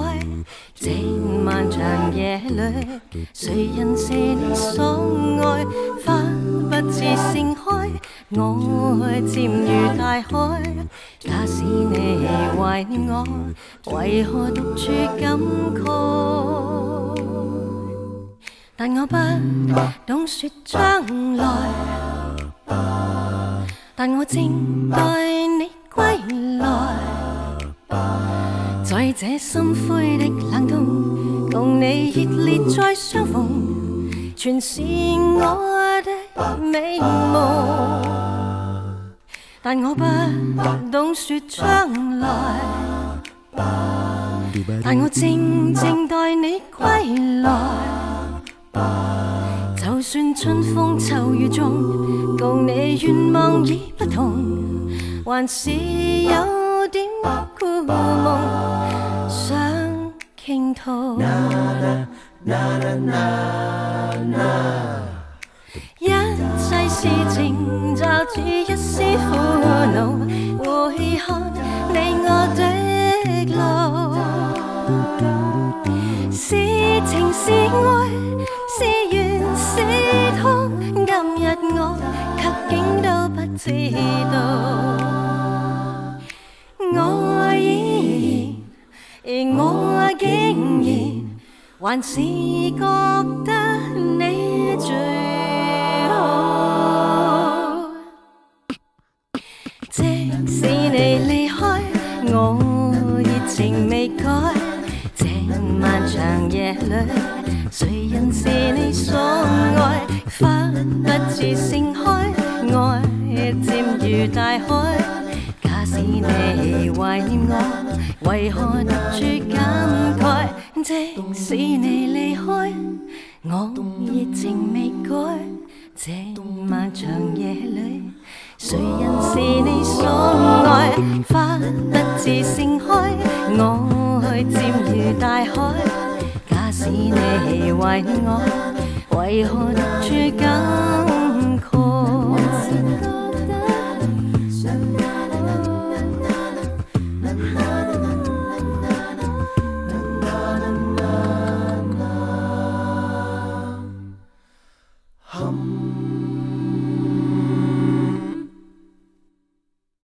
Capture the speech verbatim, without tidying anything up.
开。这漫长夜里，谁人是你所爱？花不自盛开，爱渐如大海。假使你怀念我，为何独处感慨？但我不懂说将来，但我正待你归来。在这心灰的冷冬，共你热烈再相逢，全是我的美梦。但我不懂说将来，但我静静待你归来。就算春风秋雨中，共你愿望已不同，还是有点故梦想倾吐。一切事情就似一絲苦惱，回看你我的路，是情是愛，是緣是痛，今日我卻竟都不知道。我依然，而我竟然還是覺得你最好。即使你離開，我熱情未改。這漫長夜裏，誰人是你所愛？花不自盛開，愛漸如大海。假使你懷念我，為何獨處感慨？即使你離開，我熱情未改。這漫長夜裏，誰人是你所愛？花不自盛開，愛漸如大海。假使你懷念我，為何獨處感慨？